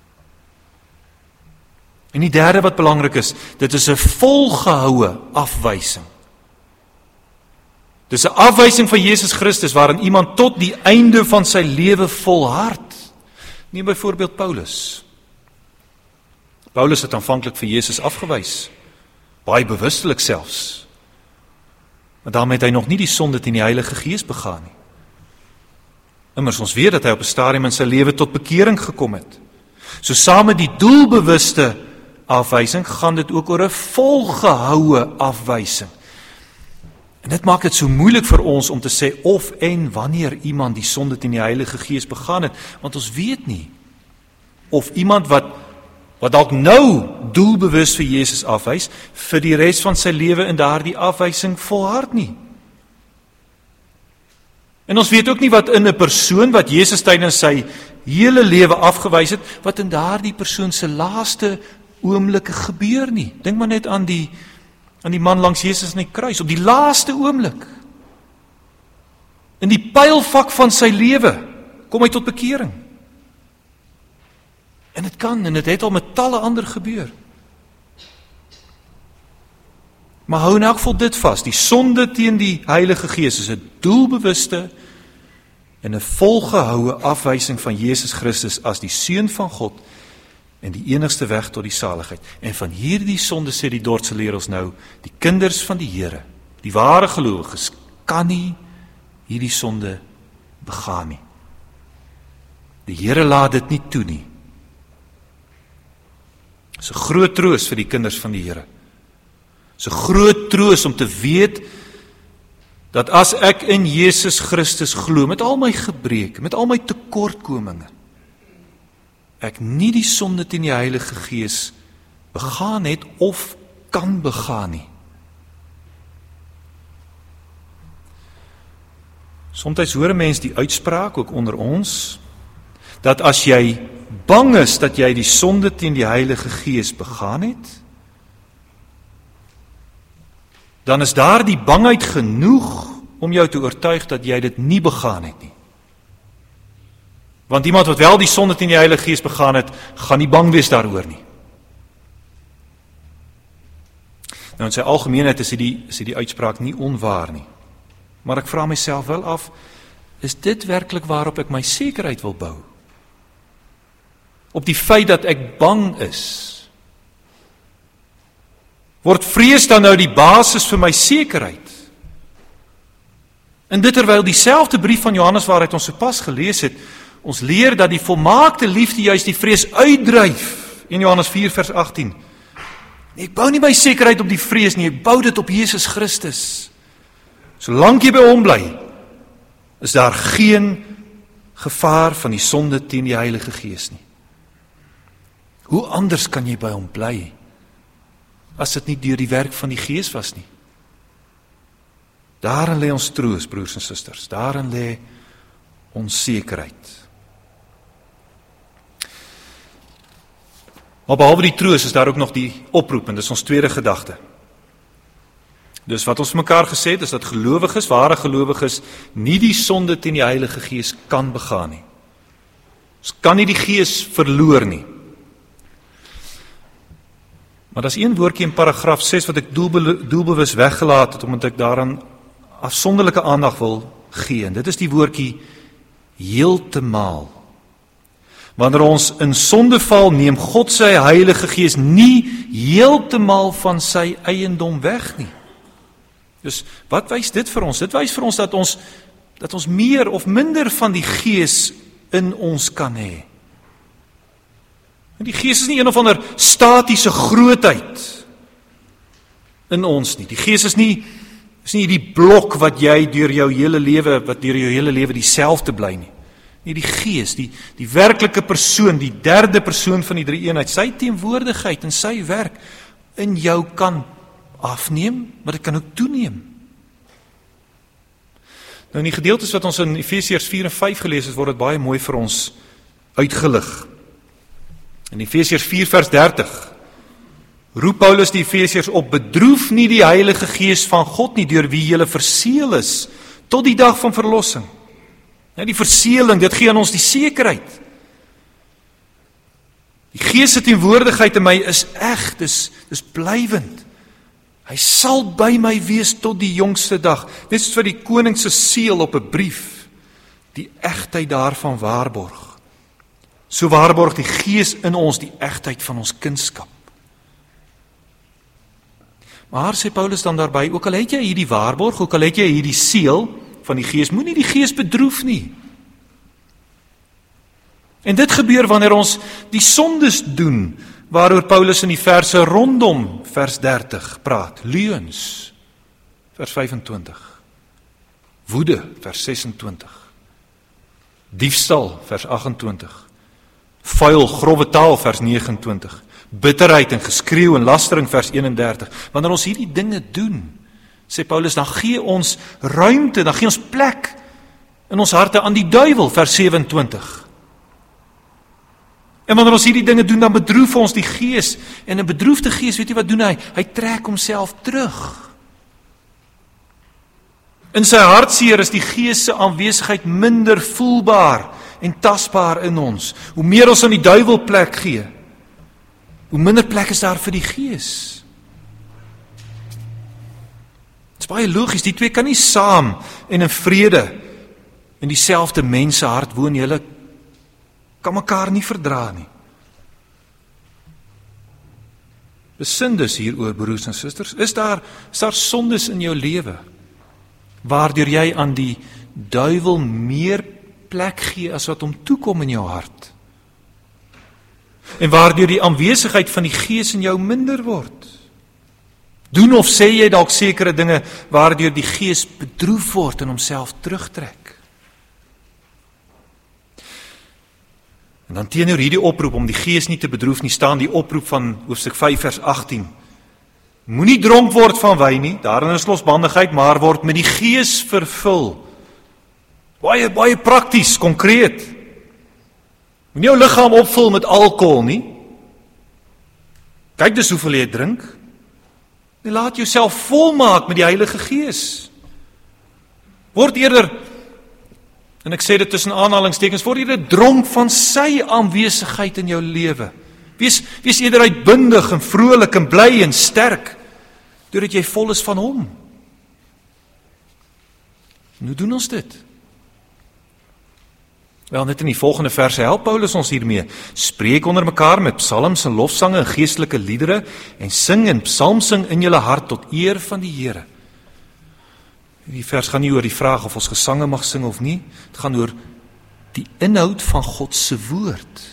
En die derde wat belangrik is, dit is 'n volgehoue afwysing. Dit is 'n afwysing van Jesus Christus waarin iemand tot die einde van sy lewe volhard. Neem byvoorbeeld Paulus. Paulus het aanvanklik vir Jesus afgewys, baie bewustelik selfs. Maar daarmee het hy nog nie die sonde teen die Heilige Gees begaan nie. Immers ons weet dat hy op 'n stadium in sy lewe tot bekering gekom het. So saam met die doelbewuste afwysing gaan dit ook oor 'n volgehoue afwysing. En dit maak dit so moeilik vir ons om te sê of en wanneer iemand die sonde teen die Heilige Gees begaan het, want ons weet nie of iemand wat dalk nou doelbewus vir Jesus afwys, vir die res van sy lewe in daardie afwysing volhard nie. En ons weet ook nie wat in 'n persoon wat Jesus tydens sy hele lewe afgewys het, wat in daardie persoon se laaste oomblikke gebeur nie. Dink maar net aan die man langs Jesus in die kruis, op die laaste oomblik. In die pylvak van sy lewe kom hy tot bekering. En dit kan, en dit het al met talle ander gebeur. Maar hou in elk geval dit vas, die sonde teen die Heilige Gees is 'n doelbewuste en 'n volgehoue afwysing van Jesus Christus as die Seun van God en die enigste weg tot die saligheid. En van hierdie sonde, sê die Dordtse leer ons nou, die kinders van die Here, die ware gelowiges, kan nie hierdie sonde begaan nie. Die Here laat dit nie toe nie. Dit is 'n groot troos vir die kinders van die Here. Dit is 'n groot troos om te weet dat as ek in Jesus Christus glo, met al my gebreke, met al my tekortkominge, ek nie die sonde teen die Heilige Gees begaan het of kan begaan nie. Somtyds hoor 'n mens die uitspraak, ook onder ons, dat as jy bang is dat jy die sonde teen die Heilige Gees begaan het, dan is daar die bangheid genoeg om jou te oortuig dat jy dit nie begaan het nie. Want iemand wat wel die sonde teen die Heilige Gees begaan het, gaan nie bang wees daaroor nie. Nou in sy algemeenheid is die uitspraak nie onwaar nie. Maar ek vra myself wel af, is dit werklik waarop ek my sekerheid wil bou? Op die feit dat ek bang is? Word vrees dan nou die basis vir my sekerheid? En dit terwyl dieselfde brief van Johannes waaruit ons sopas gelees het, ons leer dat die volmaakte liefde juist die vrees uitdryf, in Johannes 4 vers 18. Nee, ek bou nie my sekerheid op die vrees nie, ek bou dit op Jesus Christus. Solank jy by hom bly, is daar geen gevaar van die sonde teen die Heilige Gees nie. Hoe anders kan jy by hom bly, as dit nie deur die werk van die Gees was nie? Daarin lê ons troos, broers en susters, daarin lê ons sekerheid. Maar behalwe die troos is daar ook nog die oproep, en dis ons tweede gedagte. Dus wat ons mekaar gesê het, is dat gelowiges, ware gelowiges, nie die sonde teen die Heilige Gees kan begaan nie. Ons kan nie die Gees verloor nie. Maar daar's een woordjie in paragraaf 6 wat ek doelbewus weggelaat het, omdat ek daaraan afsonderlike aandag wil gee. En dit is die woordjie heeltemal. Wanneer ons in sonde val, neem God sy Heilige Gees nie heeltemal van sy eiendom weg nie. Dus wat wys dit vir ons? Dit wys vir ons dat ons meer of minder van die Gees in ons kan hê. En die Gees is nie een of ander statiese grootheid in ons nie. Die Gees is nie die blok wat jy deur jou hele lewe dieselfde bly nie. Nie die Gees, die werklike persoon, die derde persoon van die drie eenheid, sy teenwoordigheid en sy werk in jou kan afneem, maar dit kan ook toeneem. Nou in die gedeeltes wat ons in Efesiërs 4 en 5 gelees het, word dit baie mooi vir ons uitgelig. In Efesiërs 4 vers 30 roep Paulus die Efesiërs op, bedroef nie die Heilige Gees van God nie, deur wie julle verseël is, tot die dag van verlossing. Ja, die verseëling, dit gee aan ons die sekerheid. Die Gees se teenwoordigheid in my is eg, dis blywend. Hy sal by my wees tot die jongste dag. Dit is vir die koning se seël op 'n brief, die egtheid daarvan waarborg. So waarborg die Gees in ons die egtheid van ons kindskap. Maar sê Paulus dan daarby, ook al het jy hierdie waarborg, ook al het jy hierdie seël van die Gees, moenie die Gees bedroef nie. En dit gebeur wanneer ons die sondes doen, waaroor Paulus in die verse rondom vers 30 praat. Leuns, vers 25. Woede, vers 26. Diefstal, vers 28. Vuil, grove taal, vers 29. Bitterheid en geskreeu en lastering, vers 31. Wanneer ons hierdie dinge doen, sê Paulus, dan gee ons ruimte, dan gee ons plek in ons harte aan die duiwel, vers 27. En wanneer ons hierdie dinge doen, dan bedroef ons die Gees. En 'n bedroefde Gees, weet jy wat doen hy? Hy trek homself terug. In sy hartseer is die Gees se aanwesigheid minder voelbaar en tasbaar in ons. Hoe meer ons aan die duiwel plek gee, hoe minder plek is daar vir die Gees. Dit is baie logies, die twee kan nie saam en in vrede in dieselfde mense hart woon. Julle kan mekaar nie verdra nie. Besin dus hieroor, broers en susters. Is daar sondes in jou lewe, waardeur jy aan die duiwel meer plek gee as wat hom toekom in jou hart? En waardeur die aanwesigheid van die Gees in jou minder word? Doen of sê jy dalk sekere dinge waardeur die Gees bedroef word en homself terugtrek? En dan teenoor hierdie oproep om die Gees nie te bedroef nie, staan die oproep van hoofstuk 5 vers 18. Moenie dronk word van wyn nie, daarin is losbandigheid, maar word met die Gees vervul. Baie prakties, konkreet. Moenie jou liggaam opvul met alkohol nie. Kyk dus hoeveel jy drink. En laat jouself volmaak met die Heilige Gees. Word eerder, en ek sê dit tussen aanhalingstekens, word eerder dronk van sy aanwesigheid in jou lewe. Wees eerder uitbundig en vrolik en bly en sterk, doordat jy vol is van hom. En hoe doen ons dit? Wel, net in die volgende verse help Paulus ons hiermee. Spreek onder mekaar met psalms en lofsange en geestelike liedere en sing en psalmsing in julle hart tot eer van die Here. Die vers gaan nie oor die vraag of ons gesange mag sing of nie. Het gaan oor die inhoud van God se woord.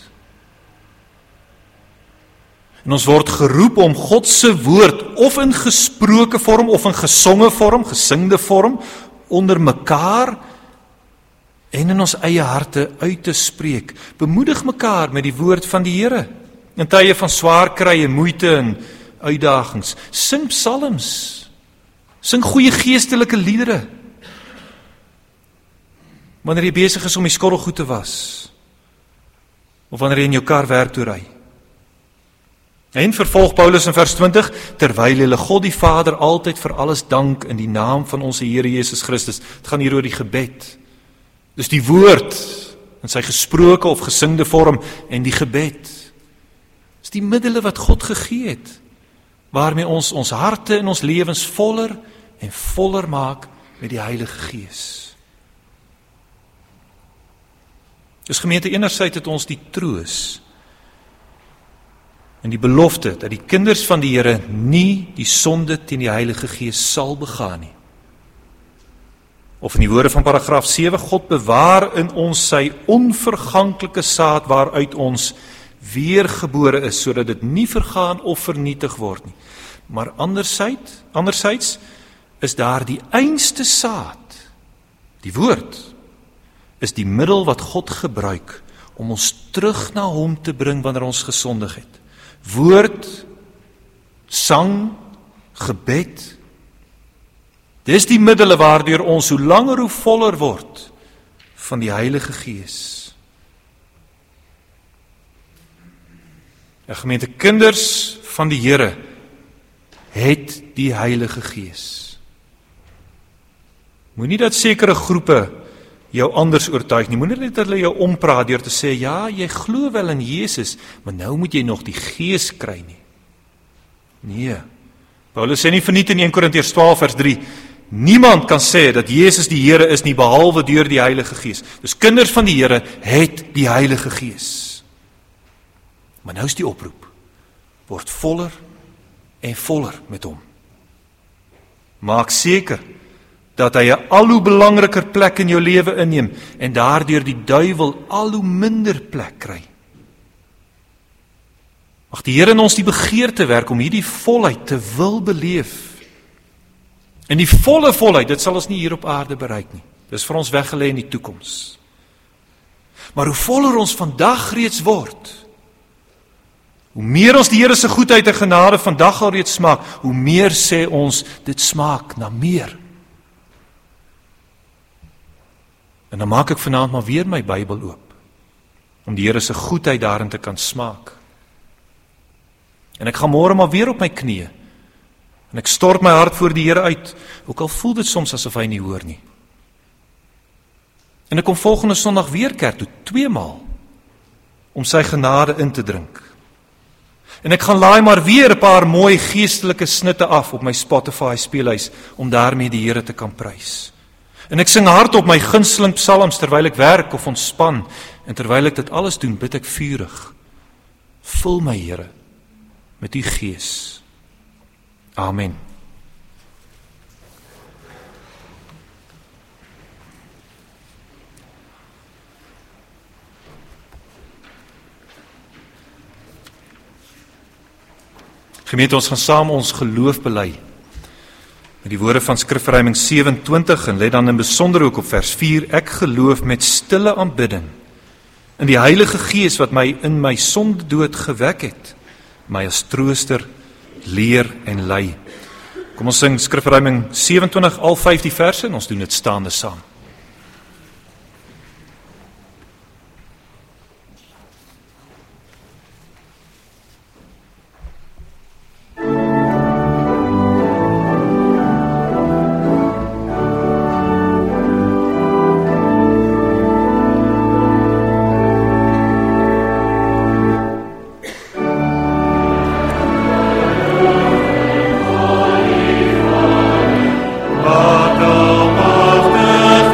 En ons word geroep om God se woord of in gesproke vorm of in gesonge vorm, gesingde vorm, onder mekaar en in ons eie harte uit te spreek. Bemoedig mekaar met die woord van die Here. In tye van swaar kry en moeite en uitdagings. Sing psalms. Sing goeie geestelike liedere. Wanneer jy besig is om die skottelgoed te was. Of wanneer jy in jou kar werk toe ry. En vervolg Paulus in vers 20, terwyl julle God die Vader altyd vir alles dank in die naam van ons Here Jesus Christus. Het gaan hier oor die gebed. Dus die woord in sy gesproke of gesingde vorm en die gebed. Is die middele wat God gegee het, waarmee ons harte en ons lewens voller en voller maak met die Heilige Gees. Dus gemeente, enerzijds het ons die troos en die belofte dat die kinders van die Here nie die sonde teen die Heilige Gees sal begaan nie. Of in die woorde van paragraaf 7, God bewaar in ons sy onverganklike saad waaruit ons weergebore is, sodat dit nie vergaan of vernietig word nie. Maar anderzijds is daar die einste saad, die woord, is die middel wat God gebruik om ons terug na hom te bring wanneer ons gesondig het. Woord, sang, gebed, dis die middele waardeur ons hoe langer hoe voller word van die Heilige Gees. Ja, gemeente, kinders van die Here het die Heilige Gees. Moenie dat sekere groepe jou anders oortuig nie. Moenie net dat hulle jou ompraat deur te sê, ja, jy glo wel in Jesus, maar nou moet jy nog die Gees kry nie. Nee. Paulus sê nie verniet in 1 Korintiërs 12 vers 3, niemand kan sê dat Jezus die Here is nie, behalwe deur die Heilige Gees. Dus kinders van die Here het die Heilige Gees. Maar nou is die oproep, word voller en voller met hom. Maak seker dat hy 'n al hoe belangriker plek in jou lewe inneem en daardeur die duiwel al hoe minder plek kry. Mag die Here in ons die begeerte werk om hierdie volheid te wil beleef. En die volle volheid, dit sal ons nie hier op aarde bereik nie. Dit is vir ons weggelê in die toekoms. Maar hoe voller ons vandag reeds word, hoe meer ons die Here se goedheid en genade vandag al reeds smaak, hoe meer sê ons, dit smaak na meer. En dan maak ek vanaand maar weer my Bybel oop, om die Here se goedheid daarin te kan smaak. En ek gaan môre maar weer op my knieë, en ek stort my hart voor die Here uit, ook al voel dit soms asof hy nie hoor nie. En ek kom volgende Sondag weer kerk toe, 2 maal, om sy genade in te drink. En ek gaan laai maar weer 'n paar mooi geestelike snitte af op my Spotify speelhuis, om daarmee die Here te kan prys. En ek sing hard op my gunsteling psalms, terwyl ek werk of ontspan, en terwyl ek dit alles doen, bid ek vurig. Vul my, Here, met u Gees. Amen. Gemeente, ons gaan saam ons geloof bely met die woorde van Skrifverruiming 27 en let dan in besonder ook op vers 4, ek geloof met stille aanbidding in die Heilige Gees wat my in my sondedood gewek het, my as trooster leer en lei. Kom ons sing Skrifverruiming 27, al 15 verse en ons doen dit staande saam. Wat almachtig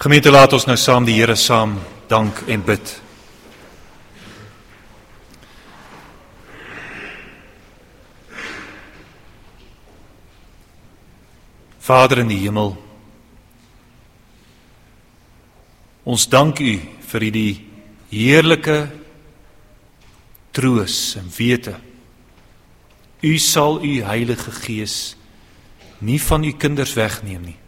Gemeente, laat ons nou saam die Here saam dank en bid. Vader in die hemel, ons dank U vir die heerlike troos en wete. U sal U Heilige Gees nie van U kinders wegneem nie.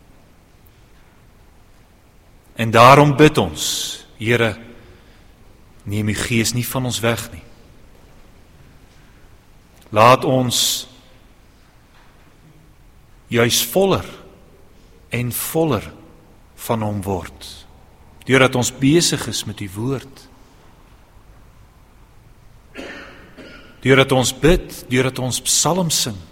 En daarom bid ons, Here, neem U Gees nie van ons weg nie. Laat ons juis voller en voller van Hom word, deurdat ons besig is met U woord, deurdat ons bid, deurdat ons psalms sing.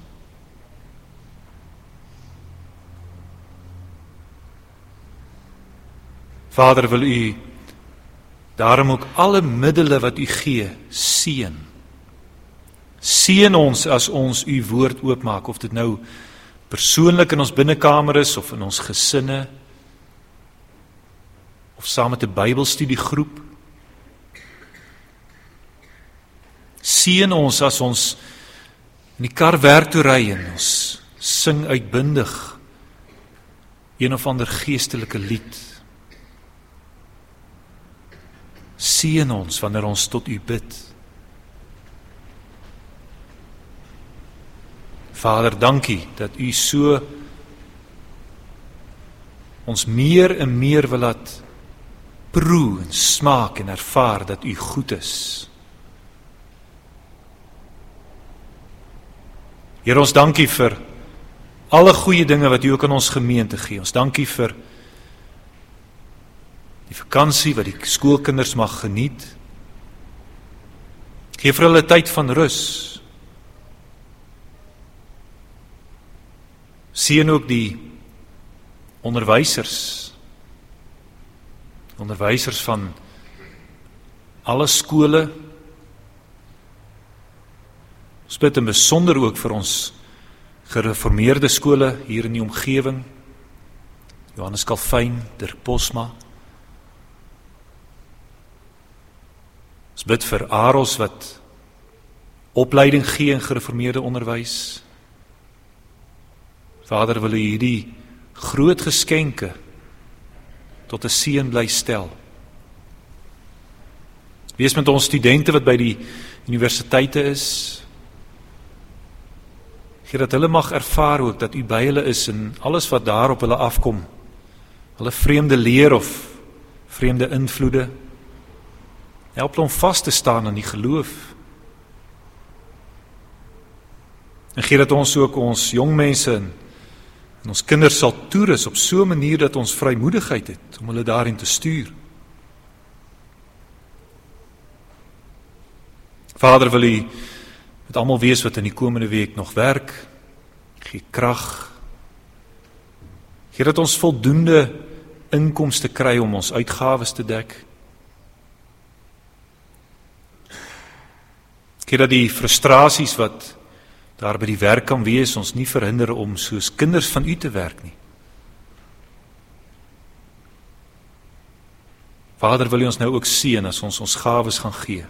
Vader, wil U daarom ook alle middele wat U gee, seën. Seën ons as ons U woord oopmaak, of dit nou persoonlik in ons binnekamer is, of in ons gesinne, of saam met 'n Bybelstudiegroep. Seën ons as ons in die kar werk toe ry en ons sing uitbundig een of ander geestelike lied. Seën ons wanneer ons tot U bid. Vader, dankie dat U so ons meer en meer wil laat proe en smaak en ervaar dat U goed is. Here, ons dankie vir alle goeie dinge wat U ook aan ons gemeente gee. Ons dankie vir die vakansie wat die skoolkinders mag geniet. Geef vir hulle tyd van rus. Seën ook die onderwysers van alle skole. Ons bid in besonder ook vir ons gereformeerde skole hier in die omgewing. Johannes Calvin, Dirk Bosma. Ons bid vir AROS wat opleiding gee in gereformeerde onderwys. Vader, wil U hierdie groot geskenke tot 'n seën bly stel. Wees met ons studente wat by die universiteite is. Gee dat hulle mag ervaar ook dat U by hulle is en alles wat daar op hulle afkom, hulle vreemde leer of vreemde invloede, help hulle om vas te staan in die geloof. En gee dat ons ook ons jong mense en ons kinders sal toerus op so 'n manier dat ons vrymoedigheid het om hulle daarin te stuur. Vader, wil U met almal wees wat in die komende week nog werk, gee krag. Gee dat ons voldoende inkomste kry om ons uitgawes te dek. Gee dat die frustrasies wat daar by die werk kan wees, ons nie verhinder om soos kinders van U te werk nie. Vader, wil U ons nou ook seën as ons gawes gaan gee.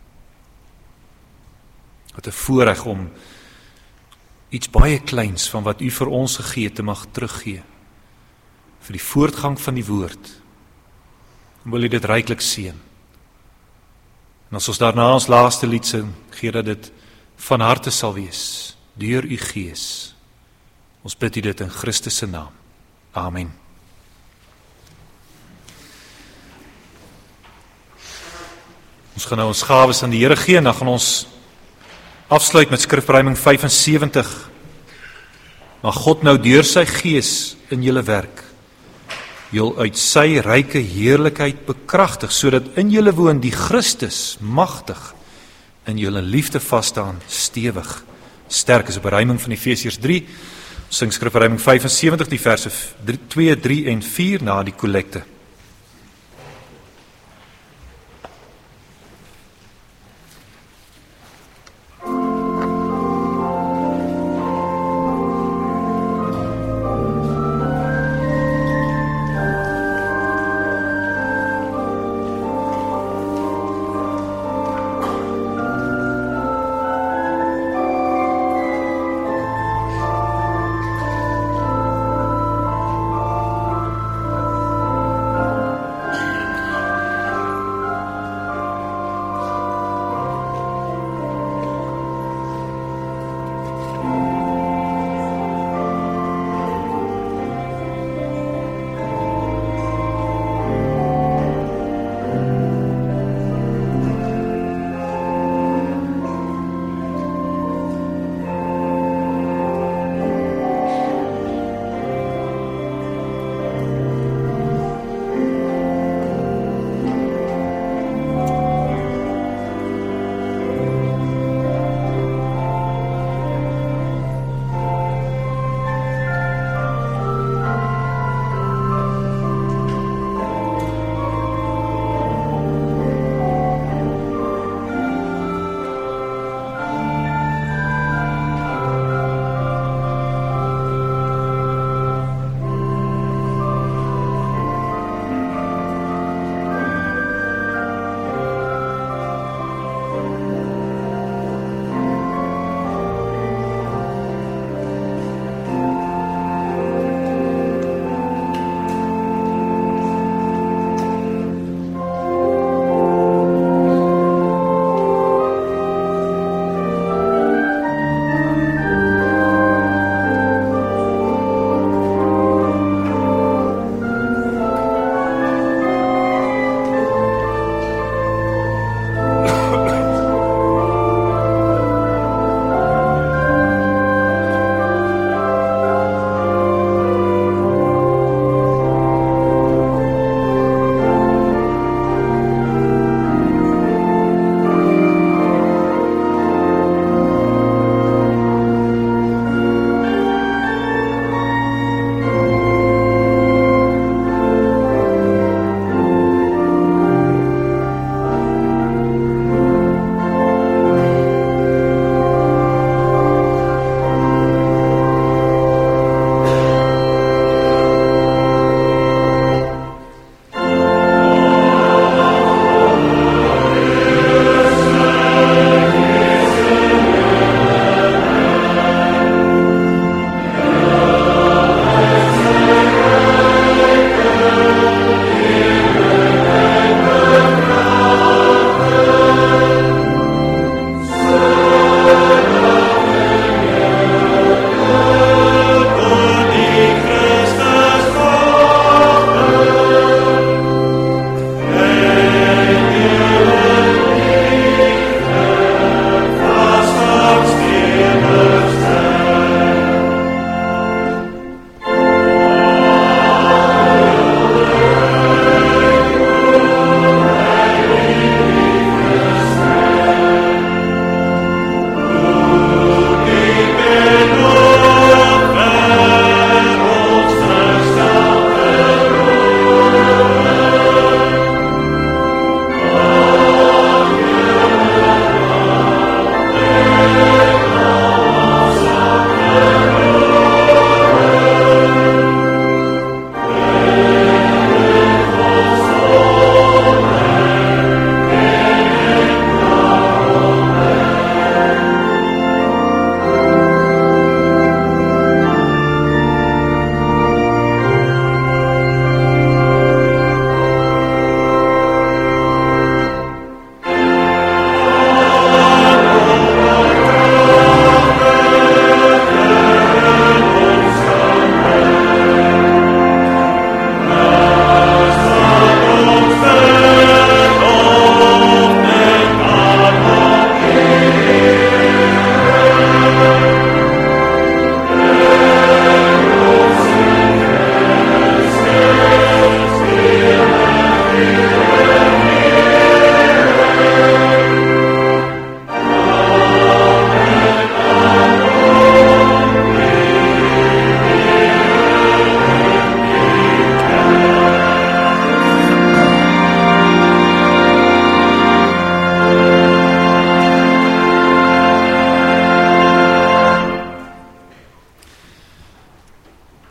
Wat 'n voorreg om iets baie kleins van wat U vir ons gegee het te mag teruggee. Vir die voortgang van die woord. En wil U dit ryklik seën. En as ons daarna ons laaste lied sing, gee dat dit van harte sal wees, deur U Gees. Ons bid U dit in Christus se naam. Amen. Ons gaan nou ons gawes aan die Here gee en dan gaan ons afsluit met skrifruiming 75. Maar God nou deur sy Gees in julle werk, julle uit sy ryke heerlikheid bekragtig, sodat in julle woon die Christus magtig in julle liefde vasstaan, stewig, sterk. Is 'n beruiming van Efesiërs 3. Ons sing skrifruiming 75, die verse 2, 3 en 4 na die kollekte.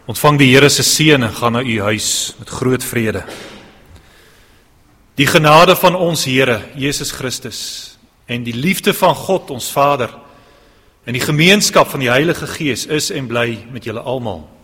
Ontvang die Here se seën en gaan na u huis met groot vrede. Die genade van ons Here, Jesus Christus, en die liefde van God, ons Vader, en die gemeenskap van die Heilige Gees is en bly met julle almal.